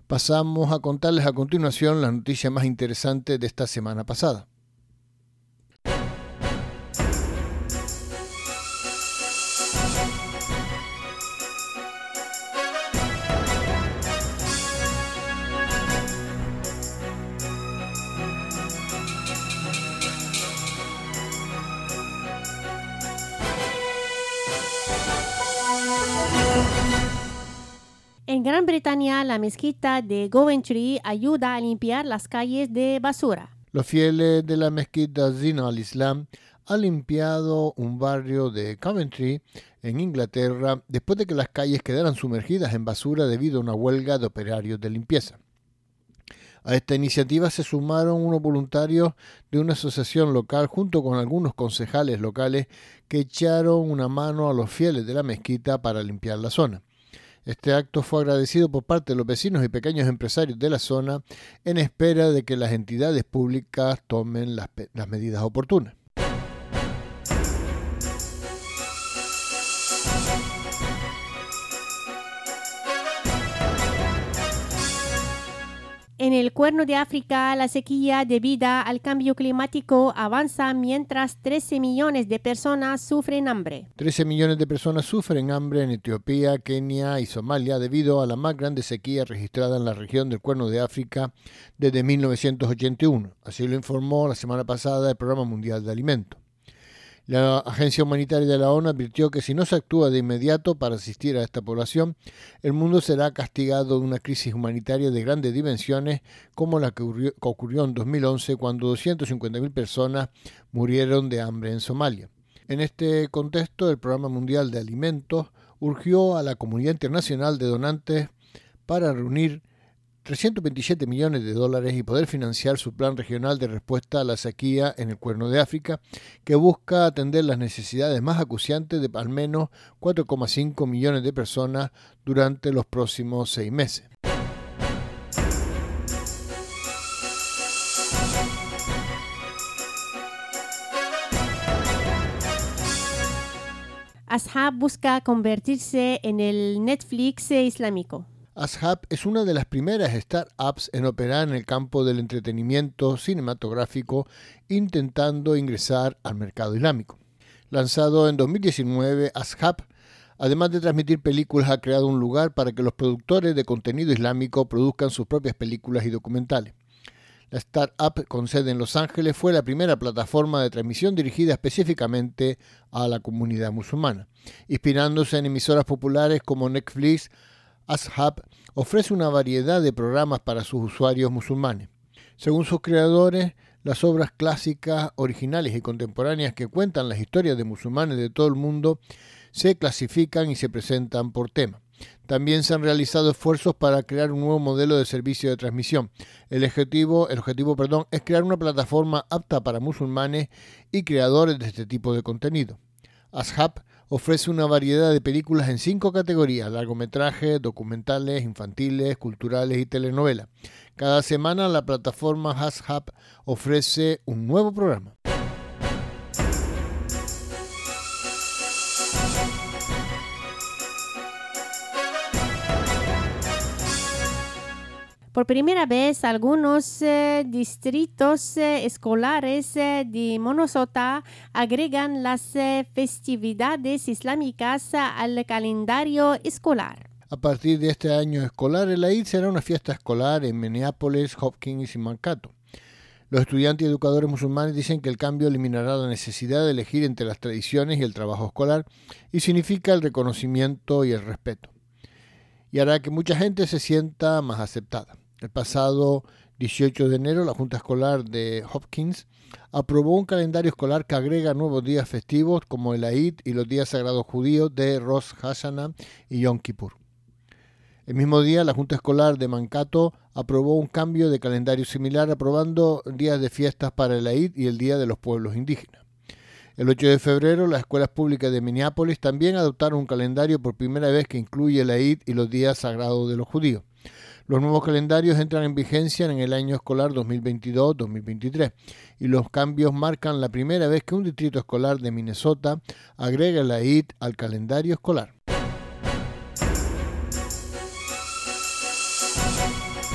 Pasamos a contarles a continuación la noticia más interesante de esta semana pasada. En Gran Bretaña, la mezquita de Coventry ayuda a limpiar las calles de basura. Los fieles de la mezquita Zina al-Islam han limpiado un barrio de Coventry, en Inglaterra, después de que las calles quedaran sumergidas en basura debido a una huelga de operarios de limpieza. A esta iniciativa se sumaron unos voluntarios de una asociación local junto con algunos concejales locales que echaron una mano a los fieles de la mezquita para limpiar la zona. Este acto fue agradecido por parte de los vecinos y pequeños empresarios de la zona en espera de que las entidades públicas tomen las medidas oportunas. En el Cuerno de África, la sequía debida al cambio climático avanza mientras 13 millones de personas sufren hambre. 13 millones de personas sufren hambre en Etiopía, Kenia y Somalia debido a la más grande sequía registrada en la región del Cuerno de África desde 1981. Así lo informó la semana pasada el Programa Mundial de Alimentos. La Agencia Humanitaria de la ONU advirtió que si no se actúa de inmediato para asistir a esta población, el mundo será castigado de una crisis humanitaria de grandes dimensiones como la que ocurrió en 2011 cuando 250.000 personas murieron de hambre en Somalia. En este contexto, el Programa Mundial de Alimentos urgió a la comunidad internacional de donantes para reunir $327 millones y poder financiar su plan regional de respuesta a la sequía en el Cuerno de África, que busca atender las necesidades más acuciantes de al menos 4,5 millones de personas durante los próximos 6 meses. Ashab busca convertirse en el Netflix islámico. Ashab es una de las primeras startups en operar en el campo del entretenimiento cinematográfico, intentando ingresar al mercado islámico. Lanzado en 2019, Ashab, además de transmitir películas, ha creado un lugar para que los productores de contenido islámico produzcan sus propias películas y documentales. La startup, con sede en Los Ángeles, fue la primera plataforma de transmisión dirigida específicamente a la comunidad musulmana. Inspirándose en emisoras populares como Netflix, Ashab ofrece una variedad de programas para sus usuarios musulmanes. Según sus creadores, las obras clásicas, originales y contemporáneas que cuentan las historias de musulmanes de todo el mundo se clasifican y se presentan por tema. También se han realizado esfuerzos para crear un nuevo modelo de servicio de transmisión. El objetivo es crear una plataforma apta para musulmanes y creadores de este tipo de contenido. Ashab ofrece una variedad de películas en 5 categorías: largometrajes, documentales, infantiles, culturales y telenovelas. Cada semana la plataforma Ashab ofrece un nuevo programa. Por primera vez, algunos distritos escolares de Minnesota agregan las festividades islámicas al calendario escolar. A partir de este año escolar, el Eid será una fiesta escolar en Minneapolis, Hopkins y Mankato. Los estudiantes y educadores musulmanes dicen que el cambio eliminará la necesidad de elegir entre las tradiciones y el trabajo escolar y significa el reconocimiento y el respeto, y hará que mucha gente se sienta más aceptada. El pasado 18 de enero, la Junta Escolar de Hopkins aprobó un calendario escolar que agrega nuevos días festivos como el Eid y los días sagrados judíos de Rosh Hashanah y Yom Kippur. El mismo día, la Junta Escolar de Mankato aprobó un cambio de calendario similar, aprobando días de fiestas para el Eid y el Día de los Pueblos Indígenas. El 8 de febrero, las escuelas públicas de Minneapolis también adoptaron un calendario por primera vez que incluye el Eid y los días sagrados de los judíos. Los nuevos calendarios entran en vigencia en el año escolar 2022-2023 y los cambios marcan la primera vez que un distrito escolar de Minnesota agrega el Eid al calendario escolar.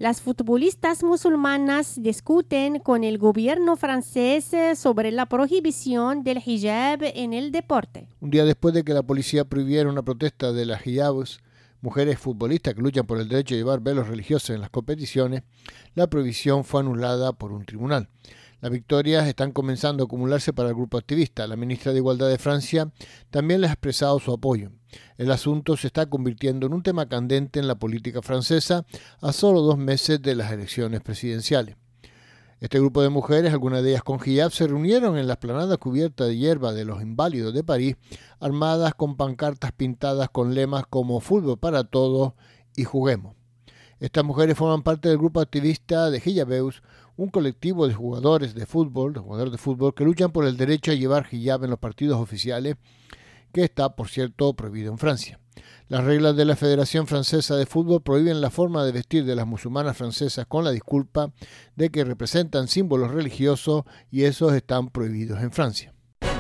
Las futbolistas musulmanas discuten con el gobierno francés sobre la prohibición del hijab en el deporte. Un día después de que la policía prohibiera una protesta de las hijabs, mujeres futbolistas que luchan por el derecho a llevar velos religiosos en las competiciones, la prohibición fue anulada por un tribunal. Las victorias están comenzando a acumularse para el grupo activista. La ministra de Igualdad de Francia también les ha expresado su apoyo. El asunto se está convirtiendo en un tema candente en la política francesa a solo 2 meses de las elecciones presidenciales. Este grupo de mujeres, algunas de ellas con hijab, se reunieron en la explanada cubierta de hierba de los Inválidos de París, armadas con pancartas pintadas con lemas como "Fútbol para todos" y "Juguemos". Estas mujeres forman parte del grupo activista de Hijabeus, un colectivo de jugadores de fútbol que luchan por el derecho a llevar hijab en los partidos oficiales, que está, por cierto, prohibido en Francia. Las reglas de la Federación Francesa de Fútbol prohíben la forma de vestir de las musulmanas francesas con la disculpa de que representan símbolos religiosos y esos están prohibidos en Francia.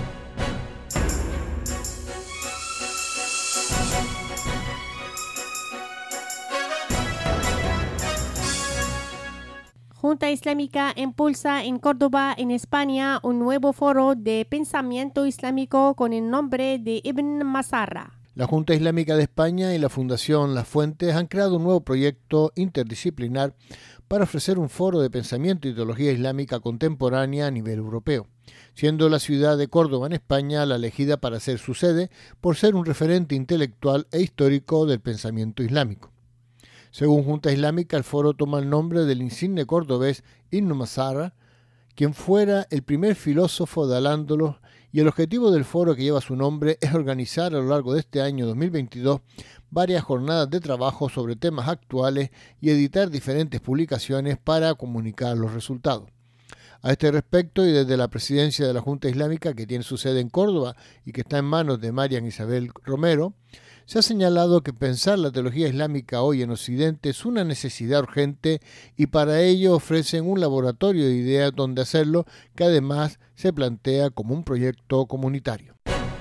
Junta Islámica impulsa en Córdoba, en España, un nuevo foro de pensamiento islámico con el nombre de Ibn Masarra. La Junta Islámica de España y la Fundación Las Fuentes han creado un nuevo proyecto interdisciplinar para ofrecer un foro de pensamiento y teología islámica contemporánea a nivel europeo, siendo la ciudad de Córdoba, en España, la elegida para ser su sede por ser un referente intelectual e histórico del pensamiento islámico. Según Junta Islámica, el foro toma el nombre del insigne cordobés Ibn Masarra, quien fuera el primer filósofo de Al-Ándalus, y el objetivo del foro que lleva su nombre es organizar a lo largo de este año 2022 varias jornadas de trabajo sobre temas actuales y editar diferentes publicaciones para comunicar los resultados. A este respecto, y desde la presidencia de la Junta Islámica, que tiene su sede en Córdoba y que está en manos de Marian Isabel Romero, se ha señalado que pensar la teología islámica hoy en Occidente es una necesidad urgente y para ello ofrecen un laboratorio de ideas donde hacerlo, que además se plantea como un proyecto comunitario.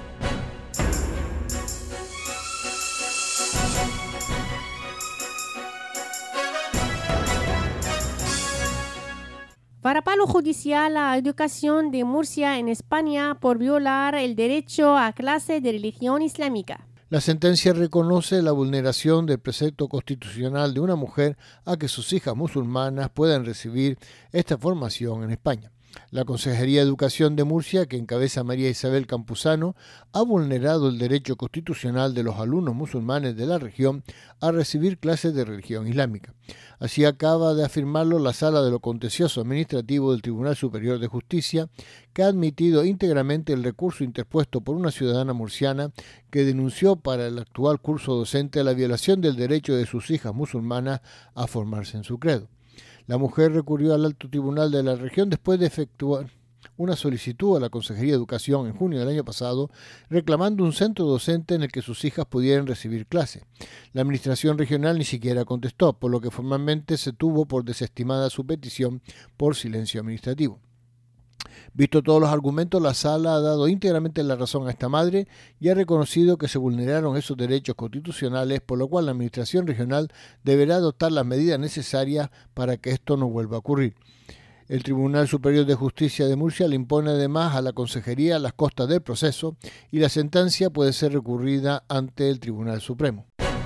Varapalo judicial a educación de Murcia en España por violar el derecho a clase de religión islámica. La sentencia reconoce la vulneración del precepto constitucional de una mujer a que sus hijas musulmanas puedan recibir esta formación en España. La Consejería de Educación de Murcia, que encabeza María Isabel Campuzano, ha vulnerado el derecho constitucional de los alumnos musulmanes de la región a recibir clases de religión islámica. Así acaba de afirmarlo la Sala de lo Contencioso Administrativo del Tribunal Superior de Justicia, que ha admitido íntegramente el recurso interpuesto por una ciudadana murciana que denunció para el actual curso docente la violación del derecho de sus hijas musulmanas a formarse en su credo. La mujer recurrió al alto tribunal de la región después de efectuar una solicitud a la Consejería de Educación en junio del año pasado, reclamando un centro docente en el que sus hijas pudieran recibir clases. La administración regional ni siquiera contestó, por lo que formalmente se tuvo por desestimada su petición por silencio administrativo. Visto todos los argumentos, la Sala ha dado íntegramente la razón a esta madre y ha reconocido que se vulneraron esos derechos constitucionales, por lo cual la Administración Regional deberá adoptar las medidas necesarias para que esto no vuelva a ocurrir. El Tribunal Superior de Justicia de Murcia le impone además a la Consejería las costas del proceso y la sentencia puede ser recurrida ante el Tribunal Supremo.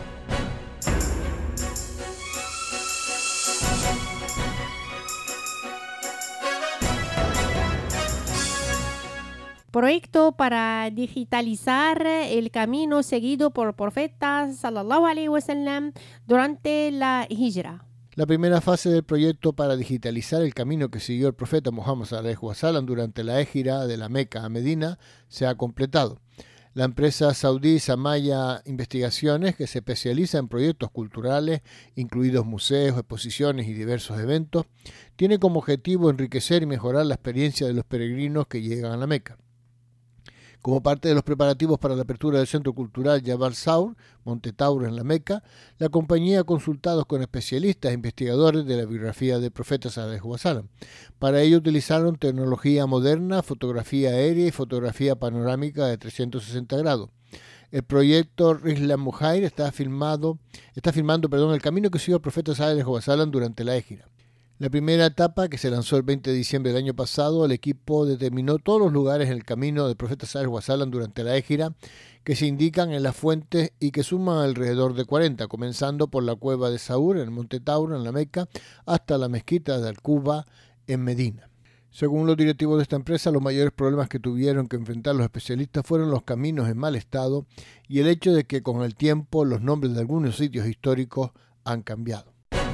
Proyecto para digitalizar el camino seguido por el profeta sallallahu alaihi wasallam durante la Hijra. La primera fase del proyecto para digitalizar el camino que siguió el profeta Muhammad sallallahu alaihi wasallam durante la Hijra de la Meca a Medina se ha completado. La empresa saudí Samaya Investigaciones, que se especializa en proyectos culturales, incluidos museos, exposiciones y diversos eventos, tiene como objetivo enriquecer y mejorar la experiencia de los peregrinos que llegan a la Meca. Como parte de los preparativos para la apertura del Centro Cultural Jabal Saur, Monte Tauro en la Meca, la compañía ha consultado con especialistas e investigadores de la biografía del profeta sallallahu alaihi wasallam. Para ello utilizaron tecnología moderna, fotografía aérea y fotografía panorámica de 360 grados. El proyecto Risla Mujair está filmando el camino que siguió el profeta Saleh Wasallam durante la Égira. La primera etapa, que se lanzó el 20 de diciembre del año pasado, el equipo determinó todos los lugares en el camino del profeta Saleh Wasallam durante la Égira que se indican en las fuentes y que suman alrededor de 40, comenzando por la cueva de Saúr en el Monte Tauro, en la Meca, hasta la mezquita de Al-Quba en Medina. Según los directivos de esta empresa, los mayores problemas que tuvieron que enfrentar los especialistas fueron los caminos en mal estado y el hecho de que con el tiempo los nombres de algunos sitios históricos han cambiado.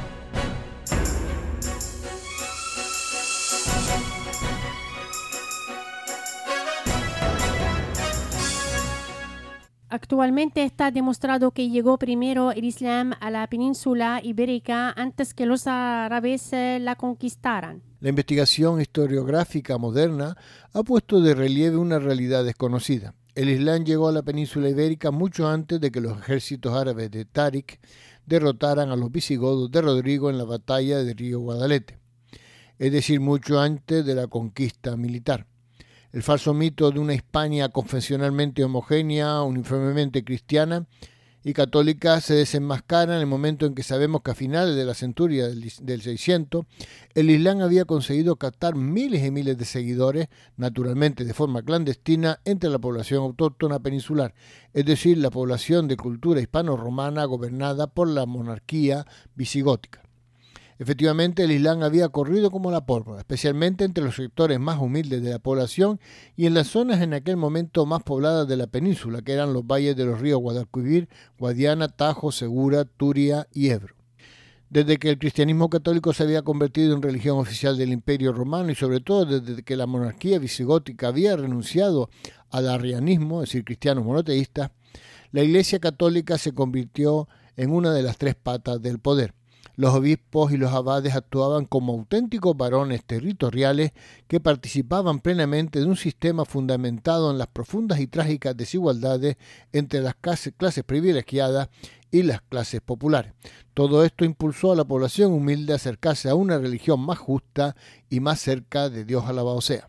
Actualmente está demostrado que llegó primero el Islam a la península ibérica antes que los árabes la conquistaran. La investigación historiográfica moderna ha puesto de relieve una realidad desconocida. El Islam llegó a la península ibérica mucho antes de que los ejércitos árabes de Táriq derrotaran a los visigodos de Rodrigo en la batalla de Río Guadalete, es decir, mucho antes de la conquista militar. El falso mito de una Hispania confesionalmente homogénea, uniformemente cristiana y católica se desenmascara en el momento en que sabemos que a finales de la centuria del 600 el Islam había conseguido captar miles y miles de seguidores, naturalmente de forma clandestina, entre la población autóctona peninsular, es decir, la población de cultura hispano-romana gobernada por la monarquía visigótica. Efectivamente, el Islam había corrido como la pólvora, especialmente entre los sectores más humildes de la población y en las zonas en aquel momento más pobladas de la península, que eran los valles de los ríos Guadalquivir, Guadiana, Tajo, Segura, Turia y Ebro. Desde que el cristianismo católico se había convertido en religión oficial del Imperio Romano y sobre todo desde que la monarquía visigótica había renunciado al arrianismo, es decir, cristianos monoteístas, la Iglesia católica se convirtió en una de las tres patas del poder. Los obispos y los abades actuaban como auténticos varones territoriales que participaban plenamente de un sistema fundamentado en las profundas y trágicas desigualdades entre las clases privilegiadas y las clases populares. Todo esto impulsó a la población humilde a acercarse a una religión más justa y más cerca de Dios alabado sea.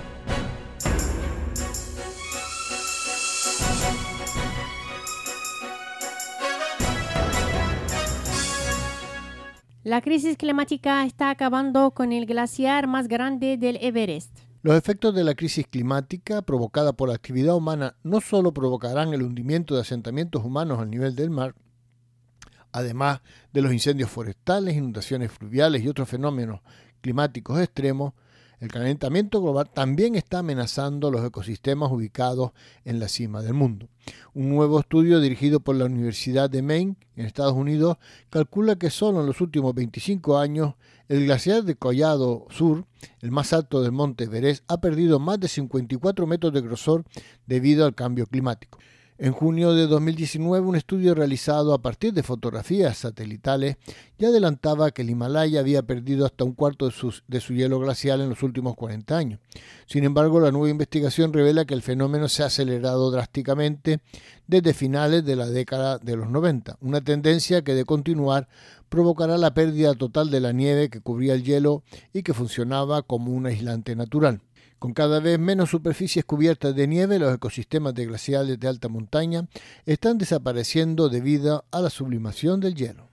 La crisis climática está acabando con el glaciar más grande del Everest. Los efectos de la crisis climática provocada por la actividad humana no solo provocarán el hundimiento de asentamientos humanos al nivel del mar, además de los incendios forestales, inundaciones fluviales y otros fenómenos climáticos extremos, el calentamiento global también está amenazando los ecosistemas ubicados en la cima del mundo. Un nuevo estudio dirigido por la Universidad de Maine, en Estados Unidos, calcula que solo en los últimos 25 años el glaciar de Collado Sur, el más alto del monte Everest, ha perdido más de 54 metros de grosor debido al cambio climático. En junio de 2019, un estudio realizado a partir de fotografías satelitales ya adelantaba que el Himalaya había perdido hasta un cuarto de su hielo glacial en los últimos 40 años. Sin embargo, la nueva investigación revela que el fenómeno se ha acelerado drásticamente desde finales de la década de los 90, una tendencia que de continuar provocará la pérdida total de la nieve que cubría el hielo y que funcionaba como un aislante natural. Con cada vez menos superficies cubiertas de nieve, los ecosistemas de glaciares de alta montaña están desapareciendo debido a la sublimación del hielo.